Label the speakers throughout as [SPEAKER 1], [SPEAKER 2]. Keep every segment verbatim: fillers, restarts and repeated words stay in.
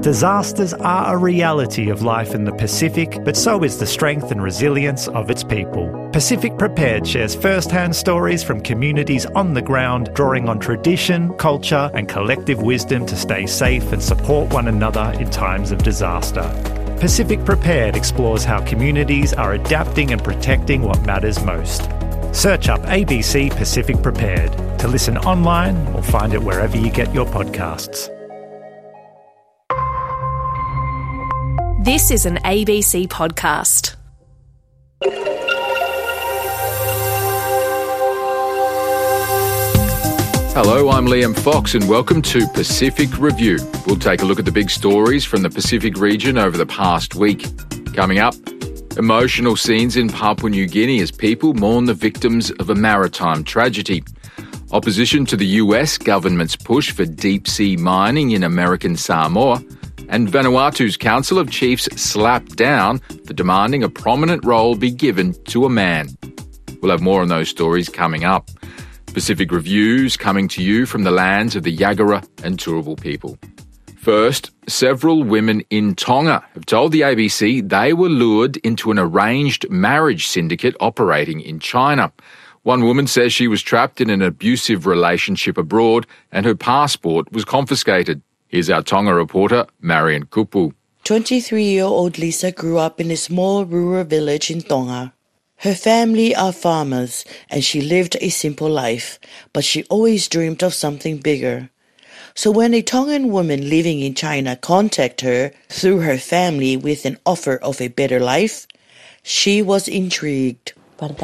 [SPEAKER 1] Disasters are a reality of life in the Pacific, but so is the strength and resilience of its people. Pacific Prepared shares first-hand stories from communities on the ground, drawing on tradition, culture and collective wisdom to stay safe and support one another in times of disaster. Pacific Prepared explores how communities are adapting and protecting what matters most. Search up A B C Pacific Prepared to listen online or find it wherever you get your podcasts.
[SPEAKER 2] This is an A B C podcast.
[SPEAKER 3] Hello, I'm Liam Fox and welcome to Pacific Review. We'll take a look at the big stories from the Pacific region over the past week. Coming up, emotional scenes in Papua New Guinea as people mourn the victims of a maritime tragedy. Opposition to the U S government's push for deep-sea mining in American Samoa. And Vanuatu's Council of Chiefs slapped down for demanding a prominent role be given to a man. We'll have more on those stories coming up. Pacific Reviews coming to you from the lands of the Yagara and Turrbal people. First, several women in Tonga have told the A B C they were lured into an arranged marriage syndicate operating in China. One woman says she was trapped in an abusive relationship abroad and her passport was confiscated. Here's our Tonga reporter, Marion Kupu.
[SPEAKER 4] twenty-three-year-old Lisa grew up in a small rural village in Tonga. Her family are farmers and she lived a simple life, but she always dreamed of something bigger. So when a Tongan woman living in China contacted her through her family with an offer of a better life, she was intrigued.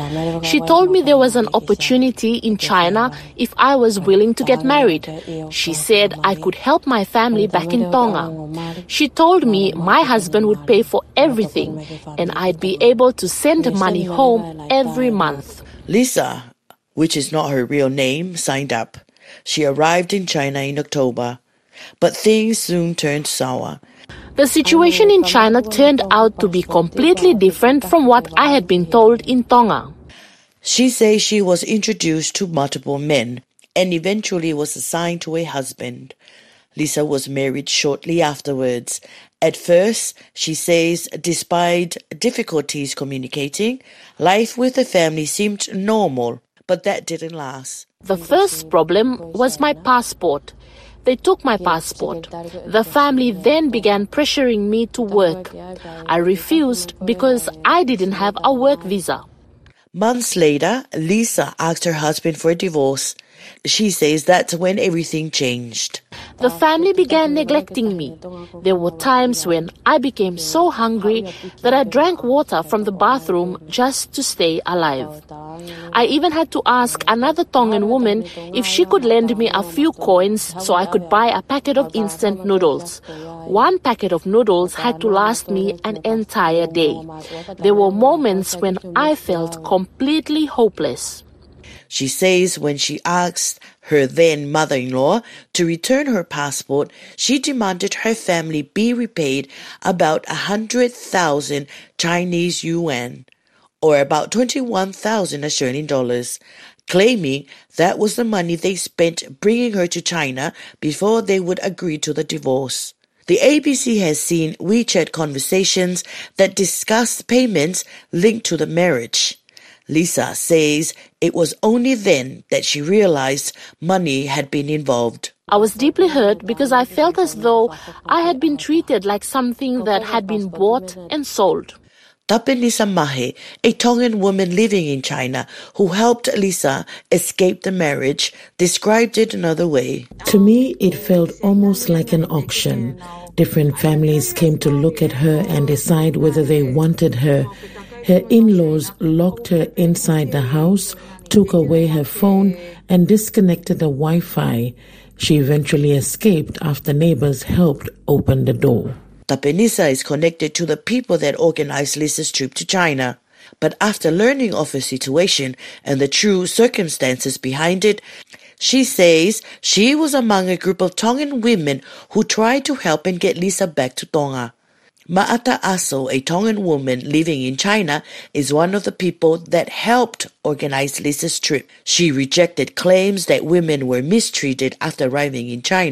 [SPEAKER 5] She told me there was an opportunity in China if I was willing to get married. She said I could help my family back in Tonga. She told me my husband would pay for everything and I'd be able to send money home every month.
[SPEAKER 4] Lisa, which is not her real name, signed up. She arrived in China in October, but things soon turned sour.
[SPEAKER 5] The situation in China turned out to be completely different from what I had been told in Tonga.
[SPEAKER 4] She says she was introduced to multiple men and eventually was assigned to a husband. Lisa was married shortly afterwards. At first, she says, despite difficulties communicating, life with the family seemed normal, but that didn't last.
[SPEAKER 5] The first problem was my passport. They took my passport. The family then began pressuring me to work. I refused because I didn't have a work visa.
[SPEAKER 4] Months later, Lisa asked her husband for a divorce. She says that's when everything changed.
[SPEAKER 5] The family began neglecting me. There were times when I became so hungry that I drank water from the bathroom just to stay alive. I even had to ask another Tongan woman if she could lend me a few coins so I could buy a packet of instant noodles. One packet of noodles had to last me an entire day. There were moments when I felt completely hopeless.
[SPEAKER 4] She says when she asked her then mother-in-law to return her passport, she demanded her family be repaid about one hundred thousand Chinese yuan, or about twenty-one thousand Australian dollars, claiming that was the money they spent bringing her to China before they would agree to the divorce. The A B C has seen WeChat conversations that discuss payments linked to the marriage. Lisa says it was only then that she realized money had been involved.
[SPEAKER 5] I was deeply hurt because I felt as though I had been treated like something that had been bought and sold.
[SPEAKER 4] Tapenisa Mahe, a Tongan woman living in China who helped Lisa escape the marriage, described it another way.
[SPEAKER 6] To me, it felt almost like an auction. Different families came to look at her and decide whether they wanted her. Her in-laws locked her inside the house, took away her phone, and disconnected the Wi-Fi. She eventually escaped after neighbors helped open the door.
[SPEAKER 4] Tapenisa is connected to the people that organized Lisa's trip to China. But after learning of her situation and the true circumstances behind it, she says she was among a group of Tongan women who tried to help and get Lisa back to Tonga. Ma'ata Aso, a Tongan woman living in China, is one of the people that helped organize Lisa's trip. She rejected claims that women were mistreated after arriving in China.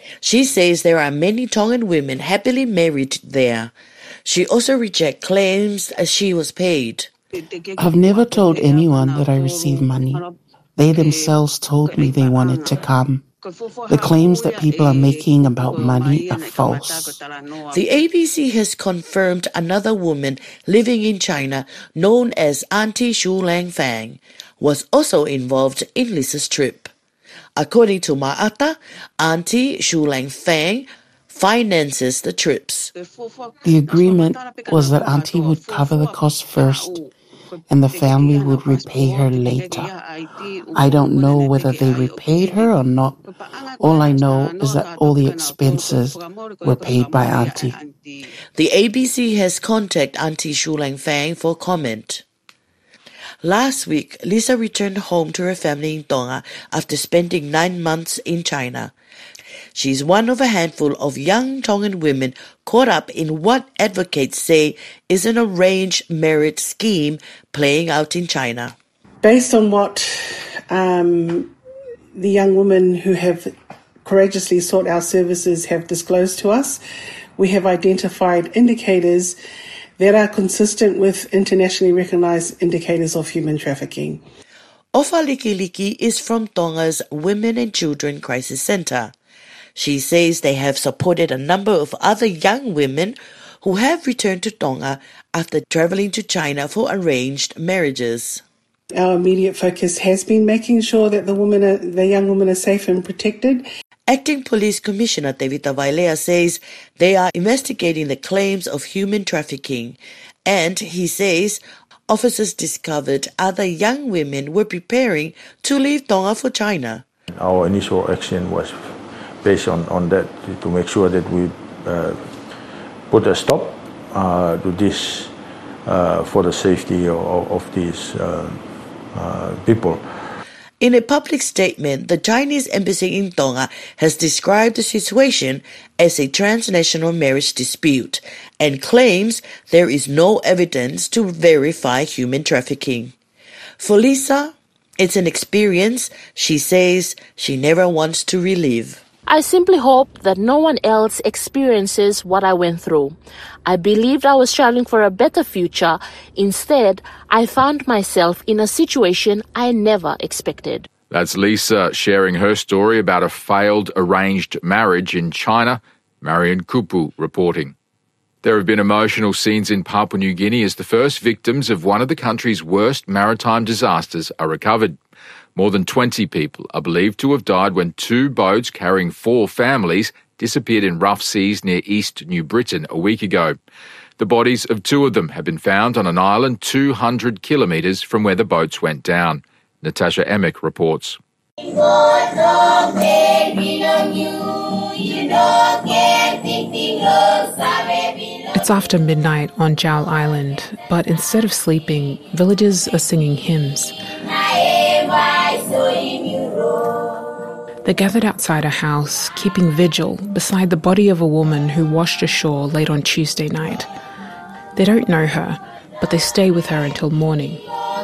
[SPEAKER 4] She says there are many Tongan women happily married there. She also rejects claims that she was paid.
[SPEAKER 7] I've never told anyone that I received money. They themselves told me they wanted to come. The claims that people are making about money are false.
[SPEAKER 4] The A B C has confirmed another woman living in China, known as Auntie Shu Lang Fang, was also involved in Lisa's trip. According to Ma'ata, Auntie Shu Lang Fang finances the trips.
[SPEAKER 7] The agreement was that Auntie would cover the cost first, and the family would repay her later. I don't know whether they repaid her or not. All I know is that all the expenses were paid by Auntie.
[SPEAKER 4] The A B C has contacted Auntie Shu Lang Fang for comment. Last week, Lisa returned home to her family in Tonga after spending nine months in China. She's one of a handful of young Tongan women caught up in what advocates say is an arranged marriage scheme playing out in China.
[SPEAKER 8] Based on what um, the young women who have courageously sought our services have disclosed to us, we have identified indicators that are consistent with internationally recognized indicators of human trafficking.
[SPEAKER 4] Ofa Likiliki is from Tonga's Women and Children Crisis Centre. She says they have supported a number of other young women who have returned to Tonga after travelling to China for arranged marriages.
[SPEAKER 8] Our immediate focus has been making sure that the women, are, the young women are safe and protected.
[SPEAKER 4] Acting Police Commissioner Tevita Vailea says they are investigating the claims of human trafficking, and he says officers discovered other young women were preparing to leave Tonga for China.
[SPEAKER 9] Our initial action was based on, on that to make sure that we uh, put a stop uh, to this uh, for the safety of, of these uh, uh, people.
[SPEAKER 4] In a public statement, the Chinese embassy in Tonga has described the situation as a transnational marriage dispute and claims there is no evidence to verify human trafficking. For Lisa, it's an experience she says she never wants to relive.
[SPEAKER 5] I simply hope that no one else experiences what I went through. I believed I was striving for a better future. Instead, I found myself in a situation I never expected.
[SPEAKER 3] That's Lisa sharing her story about a failed arranged marriage in China. Marion Kupu reporting. There have been emotional scenes in Papua New Guinea as the first victims of one of the country's worst maritime disasters are recovered. More than twenty people are believed to have died when two boats carrying four families disappeared in rough seas near East New Britain a week ago. The bodies of two of them have been found on an island two hundred kilometres from where the boats went down. Natasha Emick reports.
[SPEAKER 10] It's after midnight on Jowl Island, but instead of sleeping, villagers are singing hymns. They're gathered outside a house, keeping vigil beside the body of a woman who washed ashore late on Tuesday night. They don't know her, but they stay with her until morning.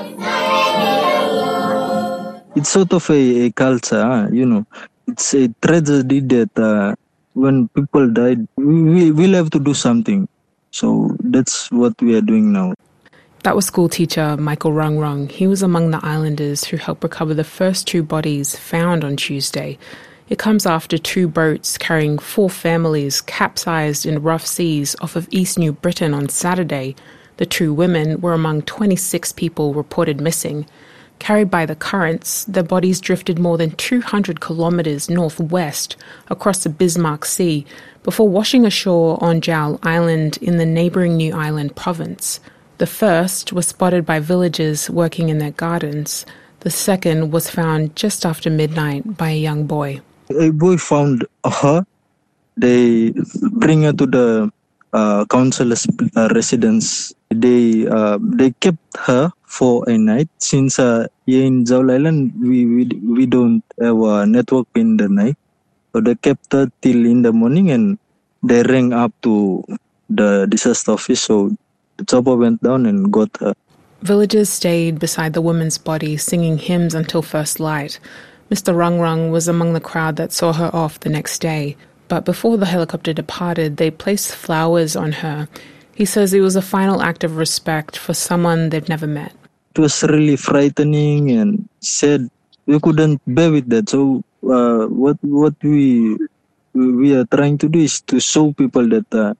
[SPEAKER 11] It's sort of a, a culture, you know. It's a tragedy that uh, when people died, we will have to do something. So that's what we are doing now.
[SPEAKER 10] That was school teacher Michael Rung Rung. He was among the islanders who helped recover the first two bodies found on Tuesday. It comes after two boats carrying four families capsized in rough seas off of East New Britain on Saturday. The two women were among twenty-six people reported missing. Carried by the currents, their bodies drifted more than two hundred kilometres northwest across the Bismarck Sea before washing ashore on Jowl Island in the neighbouring New Ireland province. The first was spotted by villagers working in their gardens. The second was found just after midnight by a young boy.
[SPEAKER 11] A boy found her. They bring her to the uh, council's uh, residence. They uh, they kept her for a night since uh, here in Jowl Island we, we we don't have a network in the night. So they kept her till in the morning and they rang up to the disaster office. So the chopper went down and got her.
[SPEAKER 10] Villagers stayed beside the woman's body singing hymns until first light. Mister Rung Rung was among the crowd that saw her off the next day. but before the helicopter departed, they placed flowers on her. He says it was a final act of respect for someone they've never met.
[SPEAKER 11] It was really frightening and sad. We couldn't bear with that. So uh, what what we we are trying to do is to show people that uh,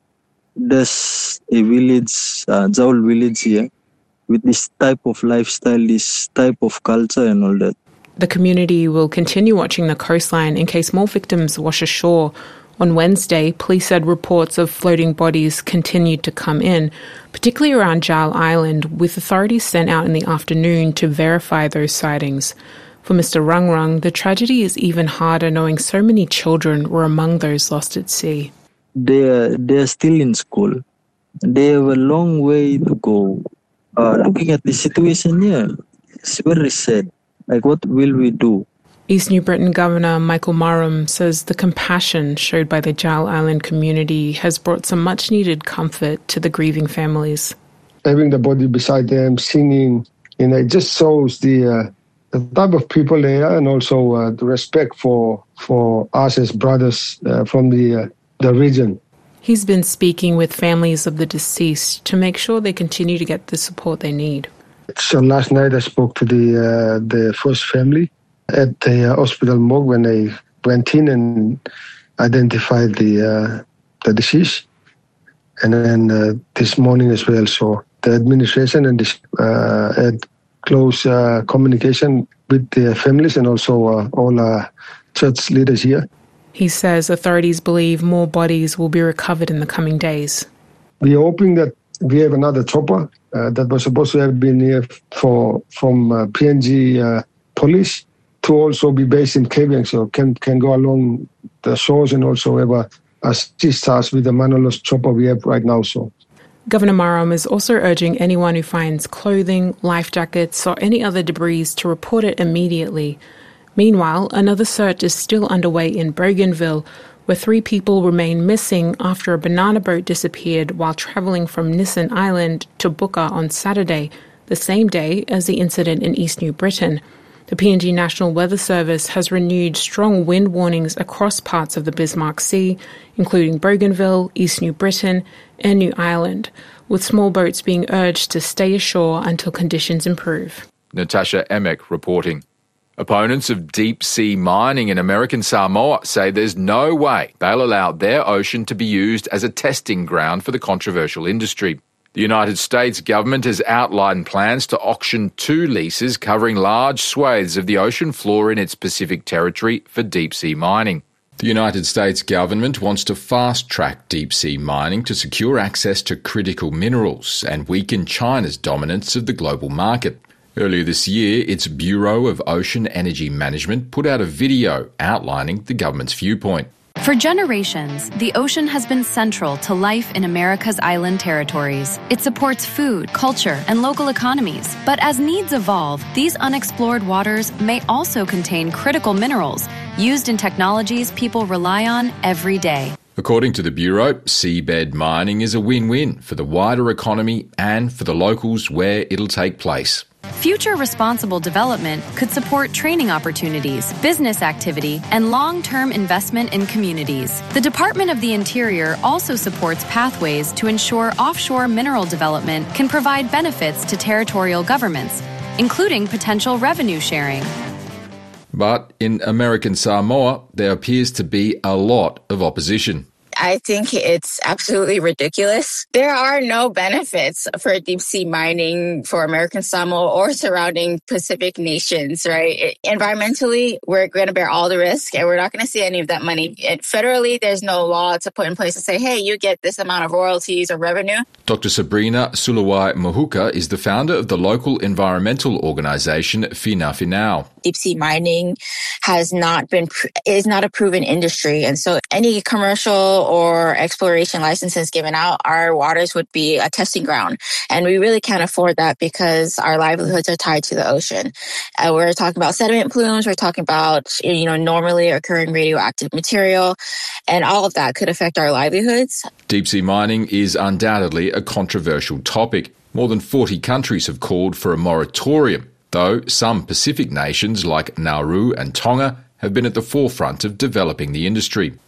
[SPEAKER 11] there's a village, uh, Jaul village here, with this type of lifestyle, this type of culture and all that.
[SPEAKER 10] The community will continue watching the coastline in case more victims wash ashore. On Wednesday, police said reports of floating bodies continued to come in, particularly around Jaul Island, with authorities sent out in the afternoon to verify those sightings. For Mister Rung Rung, the tragedy is even harder knowing so many children were among those lost at sea.
[SPEAKER 11] They are, they are still in school. They have a long way to go. Uh, looking at the situation here, it's very sad. Like, what will we do?
[SPEAKER 10] East New Britain Governor Michael Marum says the compassion showed by the Jaul Island community has brought some much-needed comfort to the grieving families.
[SPEAKER 12] Having the body beside them, singing, you know, it just shows the uh, the type of people they are, and also uh, the respect for for us as brothers uh, from the uh, the region.
[SPEAKER 10] He's been speaking with families of the deceased to make sure they continue to get the support they need.
[SPEAKER 12] So last night I spoke to the uh, the first family at the uh, hospital morgue when they went in and identified the uh, the deceased, and then uh, this morning as well. So the administration and this uh, had close uh, communication with the families and also uh, all uh, church leaders here.
[SPEAKER 10] He says authorities believe more bodies will be recovered in the coming days.
[SPEAKER 12] We are hoping that we have another chopper uh, that was supposed to have been here for from uh, P N G uh, police to also be based in Kavieng, so can can go along the shores and also have a, assist us with the Manolos chopper we have right now. So,
[SPEAKER 10] Governor Marum is also urging anyone who finds clothing, life jackets, or any other debris to report it immediately. Meanwhile, another search is still underway in Bougainville, where three people remain missing after a banana boat disappeared while travelling from Nissan Island to Buka on Saturday, the same day as the incident in East New Britain. The P N G National Weather Service has renewed strong wind warnings across parts of the Bismarck Sea, including Bougainville, East New Britain, and New Ireland, with small boats being urged to stay ashore until conditions improve.
[SPEAKER 3] Natasha Emek reporting. Opponents of deep-sea mining in American Samoa say there's no way they'll allow their ocean to be used as a testing ground for the controversial industry. The United States government has outlined plans to auction two leases covering large swathes of the ocean floor in its Pacific territory for deep-sea mining. The United States government wants to fast-track deep-sea mining to secure access to critical minerals and weaken China's dominance of the global market. Earlier this year, its Bureau of Ocean Energy Management put out a video outlining the government's viewpoint.
[SPEAKER 13] For generations, the ocean has been central to life in America's island territories. It supports food, culture, and local economies. But as needs evolve, these unexplored waters may also contain critical minerals used in technologies people rely on every day.
[SPEAKER 3] According to the Bureau, seabed mining is a win-win for the wider economy and for the locals where it'll take place.
[SPEAKER 13] Future responsible development could support training opportunities, business activity, and long-term investment in communities. The Department of the Interior also supports pathways to ensure offshore mineral development can provide benefits to territorial governments, including potential revenue sharing.
[SPEAKER 3] But in American Samoa, there appears to be a lot of opposition.
[SPEAKER 14] I think it's absolutely ridiculous. There are no benefits for deep sea mining for American Samoa or surrounding Pacific nations, right? It, environmentally, we're going to bear all the risk and we're not going to see any of that money. It, federally, there's no law to put in place to say, hey, you get this amount of royalties or revenue. Doctor
[SPEAKER 3] Sabrina Sulawai Mahuka is the founder of the local environmental organisation Fina Finau.
[SPEAKER 14] Deep sea mining has not been, is not a proven industry. And so any commercial or exploration licenses given out, our waters would be a testing ground. And we really can't afford that because our livelihoods are tied to the ocean. Uh, we're talking about sediment plumes. We're talking about, you know, normally occurring radioactive material. And all of that could affect our livelihoods.
[SPEAKER 3] Deep sea mining is undoubtedly a controversial topic. More than forty countries have called for a moratorium, though some Pacific nations like Nauru and Tonga have been at the forefront of developing the industry.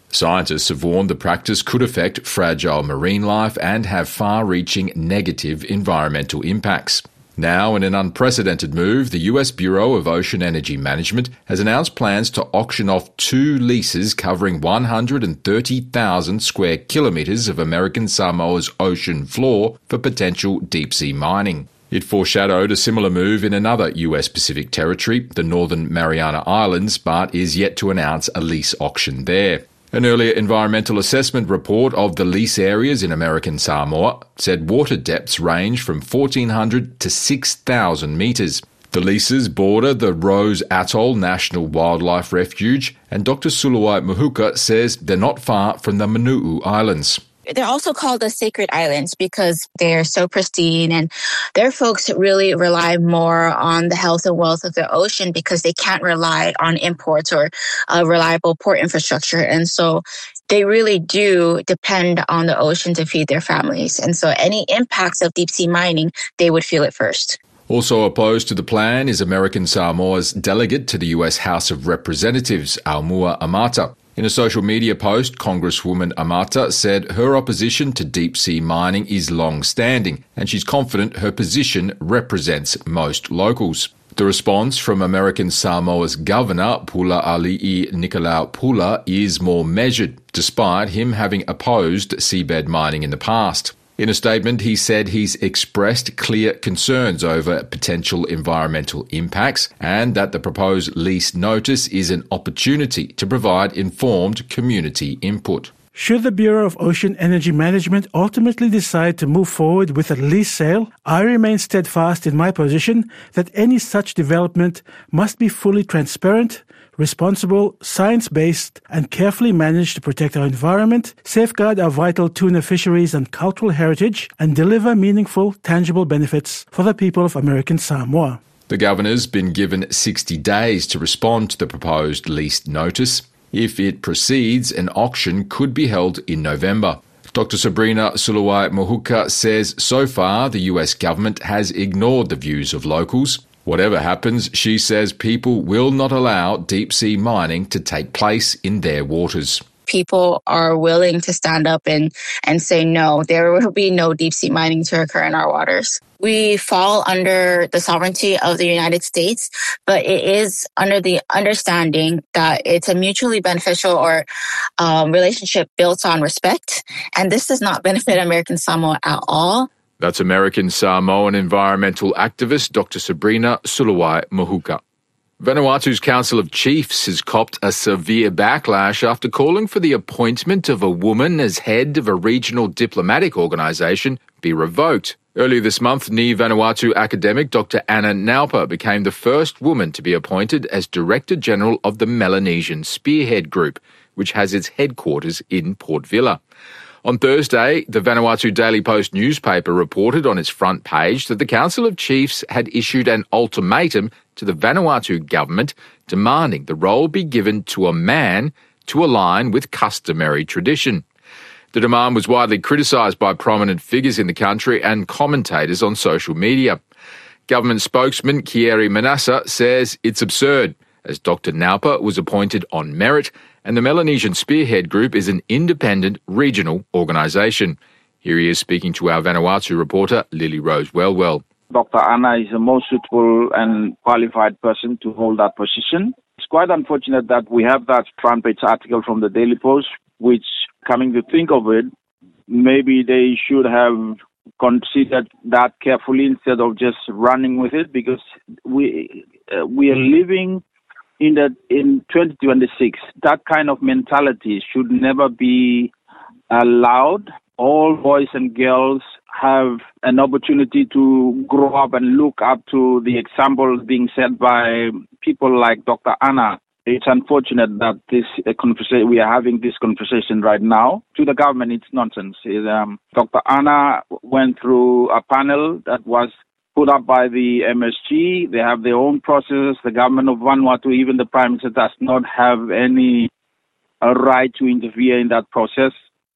[SPEAKER 3] Scientists have warned the practice could affect fragile marine life and have far-reaching negative environmental impacts. Now, in an unprecedented move, the U S Bureau of Ocean Energy Management has announced plans to auction off two leases covering one hundred thirty thousand square kilometres of American Samoa's ocean floor for potential deep-sea mining. It foreshadowed a similar move in another U S Pacific territory, the Northern Mariana Islands, but is yet to announce a lease auction there. An earlier environmental assessment report of the lease areas in American Samoa said water depths range from fourteen hundred to six thousand metres. The leases border the Rose Atoll National Wildlife Refuge, and Doctor Suluwai Mahuka says they're not far from the Manuu Islands.
[SPEAKER 14] They're also called the sacred islands because they're so pristine, and their folks really rely more on the health and wealth of their ocean because they can't rely on imports or a reliable port infrastructure. And so they really do depend on the ocean to feed their families. And so any impacts of deep sea mining, they would feel it first.
[SPEAKER 3] Also opposed to the plan is American Samoa's delegate to the U S House of Representatives, Aumua Amata. In a social media post, Congresswoman Amata said her opposition to deep-sea mining is long-standing, and she's confident her position represents most locals. The response from American Samoa's governor, Pula Ali'i Nicolau Pula, is more measured, despite him having opposed seabed mining in the past. In a statement, he said he's expressed clear concerns over potential environmental impacts and that the proposed lease notice is an opportunity to provide informed community input.
[SPEAKER 15] Should the Bureau of Ocean Energy Management ultimately decide to move forward with a lease sale, I remain steadfast in my position that any such development must be fully transparent, responsible, science-based, and carefully managed to protect our environment, safeguard our vital tuna fisheries and cultural heritage, and deliver meaningful, tangible benefits for the people of American Samoa.
[SPEAKER 3] The governor's been given sixty days to respond to the proposed lease notice. If it proceeds, an auction could be held in November. Doctor Sabrina Suluwai Mahuka says so far the U S government has ignored the views of locals. Whatever happens, she says people will not allow deep-sea mining to take place in their waters.
[SPEAKER 14] People are willing to stand up and, and say no, there will be no deep-sea mining to occur in our waters. We fall under the sovereignty of the United States, but it is under the understanding that it's a mutually beneficial or um, relationship built on respect, and this does not benefit American Samoa at all.
[SPEAKER 3] That's American Samoan environmental activist Doctor Sabrina Suluwai Mahuka. Vanuatu's Council of Chiefs has copped a severe backlash after calling for the appointment of a woman as head of a regional diplomatic organisation be revoked. Earlier this month, Ni Vanuatu academic Doctor Anna Naupa became the first woman to be appointed as Director General of the Melanesian Spearhead Group, which has its headquarters in Port Vila. On Thursday, the Vanuatu Daily Post newspaper reported on its front page that the Council of Chiefs had issued an ultimatum to the Vanuatu government demanding the role be given to a man to align with customary tradition. The demand was widely criticised by prominent figures in the country and commentators on social media. Government spokesman Kieri Manassa says it's absurd, as Doctor Naupa was appointed on merit, and the Melanesian Spearhead Group is an independent regional organisation. Here he is speaking to our Vanuatu reporter, Lily Rose Wellwell.
[SPEAKER 16] Doctor Anna is the most suitable and qualified person to hold that position. It's quite unfortunate that we have that front page article from the Daily Post, which, coming to think of it, maybe they should have considered that carefully instead of just running with it, because we uh, we are living in the in twenty twenty-six. That kind of mentality should never be allowed. All boys and girls have an opportunity to grow up and look up to the examples being set by people like Doctor Anna. It's unfortunate that this uh, conversation we are having this conversation right now. To the government, it's nonsense. It, um, Doctor Anna went through a panel that was put up by the M S G. They have their own process. The government of Vanuatu, even the Prime Minister, does not have any uh, right to interfere in that process.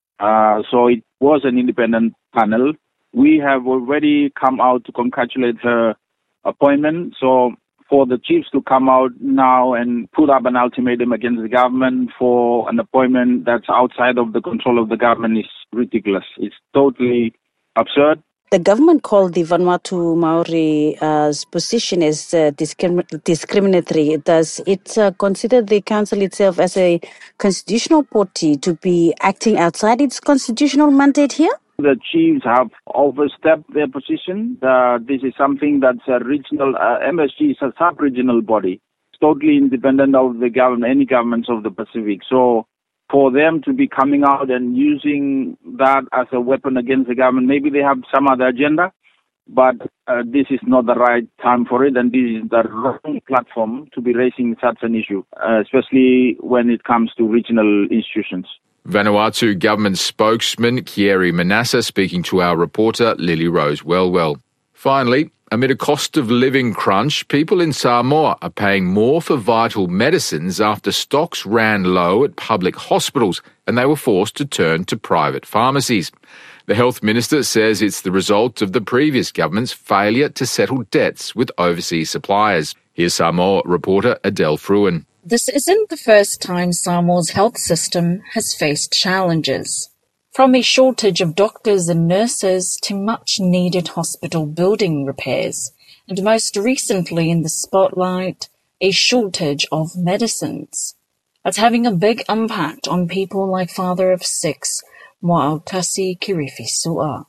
[SPEAKER 16] Uh, so it was an independent panel. We have already come out to congratulate her appointment. So for the chiefs to come out now and put up an ultimatum against the government for an appointment that's outside of the control of the government is ridiculous. It's totally absurd.
[SPEAKER 17] The government called the Vanuatu Maori's uh, position as uh, discrim- discriminatory. Does it uh, consider the council itself as a constitutional body to be acting outside its constitutional mandate here?
[SPEAKER 16] The chiefs have overstepped their position. Uh, this is something that's a regional, uh, M S G is a sub-regional body. It's totally independent of the government, any governments of the Pacific. So for them to be coming out and using that as a weapon against the government, maybe they have some other agenda, but uh, this is not the right time for it, and this is the wrong platform to be raising such an issue, uh, especially when it comes to regional institutions.
[SPEAKER 3] Vanuatu government spokesman Kieri Manassa speaking to our reporter Lily Rose Wellwell. Finally, amid a cost of living crunch, people in Samoa are paying more for vital medicines after stocks ran low at public hospitals and they were forced to turn to private pharmacies. The health minister says it's the result of the previous government's failure to settle debts with overseas suppliers. Here's Samoa reporter Adele Fruin.
[SPEAKER 18] This isn't the first time Samoa's health system has faced challenges. From a shortage of doctors and nurses to much-needed hospital building repairs, and most recently in the spotlight, a shortage of medicines. It's having a big impact on people like father of six, Moautasi Kirifisua.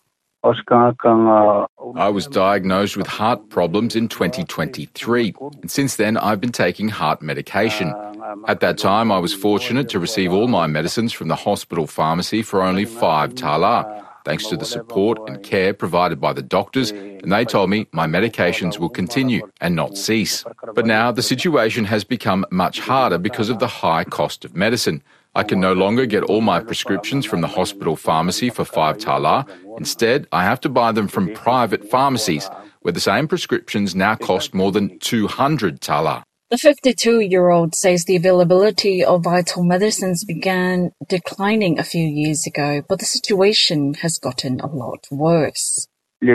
[SPEAKER 3] I was diagnosed with heart problems in twenty twenty-three, and since then I've been taking heart medication. At that time, I was fortunate to receive all my medicines from the hospital pharmacy for only five tala, thanks to the support and care provided by the doctors, and they told me my medications will continue and not cease. But now the situation has become much harder because of the high cost of medicine. I can no longer get all my prescriptions from the hospital pharmacy for five tala. Instead, I have to buy them from private pharmacies, where the same prescriptions now cost more than two hundred tala.
[SPEAKER 18] The fifty-two-year-old says the availability of vital medicines began declining a few years ago, but the situation has gotten a lot worse.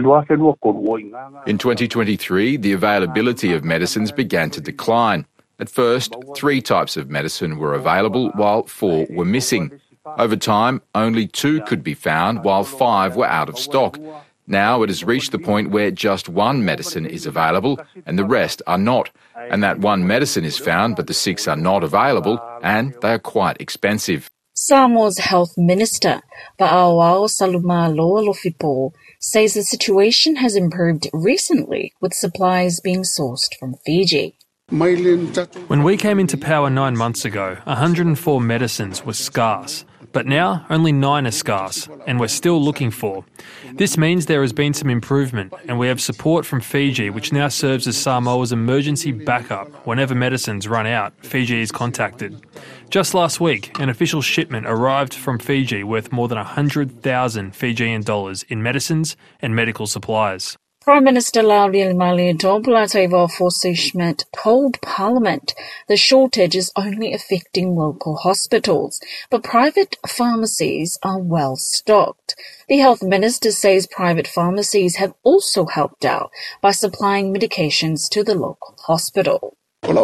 [SPEAKER 3] In twenty twenty-three, the availability of medicines began to decline. At first, three types of medicine were available, while four were missing. Over time, only two could be found, while five were out of stock. Now it has reached the point where just one medicine is available and the rest are not. And that one medicine is found, but the six are not available, and they are quite expensive.
[SPEAKER 18] Samoa's health minister, Va'auao Salumaloa Lofipo, says the situation has improved recently with supplies being sourced from Fiji.
[SPEAKER 19] When we came into power nine months ago, one hundred four medicines were scarce. But now only nine are scarce, and we're still looking for. This means there has been some improvement, and we have support from Fiji, which now serves as Samoa's emergency backup. Whenever medicines run out, Fiji is contacted. Just last week, an official shipment arrived from Fiji worth more than one hundred thousand Fijian dollars in medicines and medical supplies.
[SPEAKER 18] Prime Minister Lauriel Malietoa Fossey Schmidt told Parliament the shortage is only affecting local hospitals, but private pharmacies are well stocked. The health minister says private pharmacies have also helped out by supplying medications to the local hospital.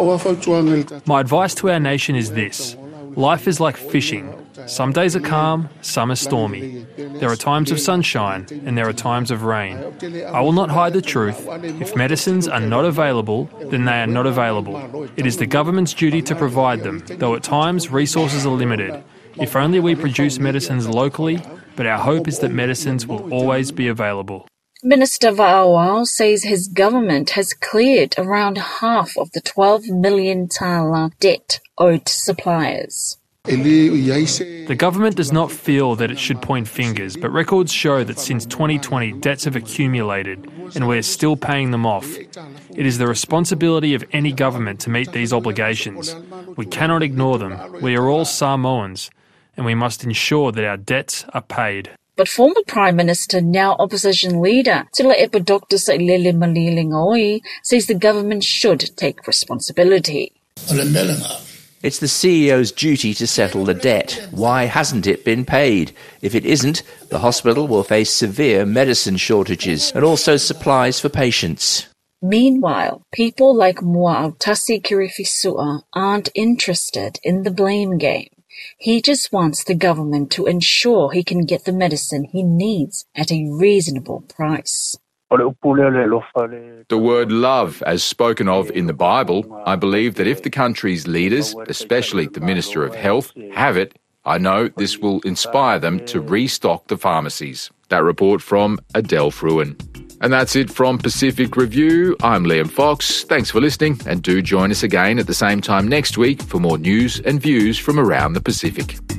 [SPEAKER 19] My advice to our nation is this. Life is like fishing. Some days are calm, some are stormy. There are times of sunshine and there are times of rain. I will not hide the truth. If medicines are not available, then they are not available. It is the government's duty to provide them, though at times resources are limited. If only we produce medicines locally, but our hope is that medicines will always be available.
[SPEAKER 18] Minister Va'auao says his government has cleared around half of the twelve million tala debt owed to suppliers.
[SPEAKER 19] The government does not feel that it should point fingers, but records show that since twenty twenty debts have accumulated and we are still paying them off. It is the responsibility of any government to meet these obligations. We cannot ignore them. We are all Samoans, and we must ensure that our debts are paid.
[SPEAKER 18] But former Prime Minister, now opposition leader, Tulaepa Doctor Sailele Malilingoi, says the government should take responsibility.
[SPEAKER 20] It's the C E O's duty to settle the debt. Why hasn't it been paid? If it isn't, the hospital will face severe medicine shortages and also supplies for patients.
[SPEAKER 18] Meanwhile, people like Muautasi Kirifisua aren't interested in the blame game. He just wants the government to ensure he can get the medicine he needs at a reasonable price.
[SPEAKER 3] The word love, as spoken of in the Bible, I believe that if the country's leaders, especially the Minister of Health, have it, I know this will inspire them to restock the pharmacies. That report from Adele Fruin. And that's it from Pacific Review. I'm Liam Fox. Thanks for listening, and do join us again at the same time next week for more news and views from around the Pacific.